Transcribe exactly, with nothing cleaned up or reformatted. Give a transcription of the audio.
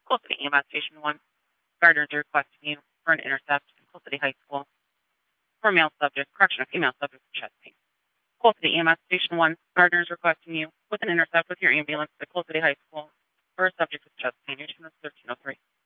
Coal City E M S Station one. Gardner's requesting you for an intercept in Coal City High School for male subject, correction, a female subject with chest pain. Coal City E M S Station one. Gardner's requesting you with an intercept with your ambulance at Coal City High School for a subject with chest pain. Your team is thirteen oh three.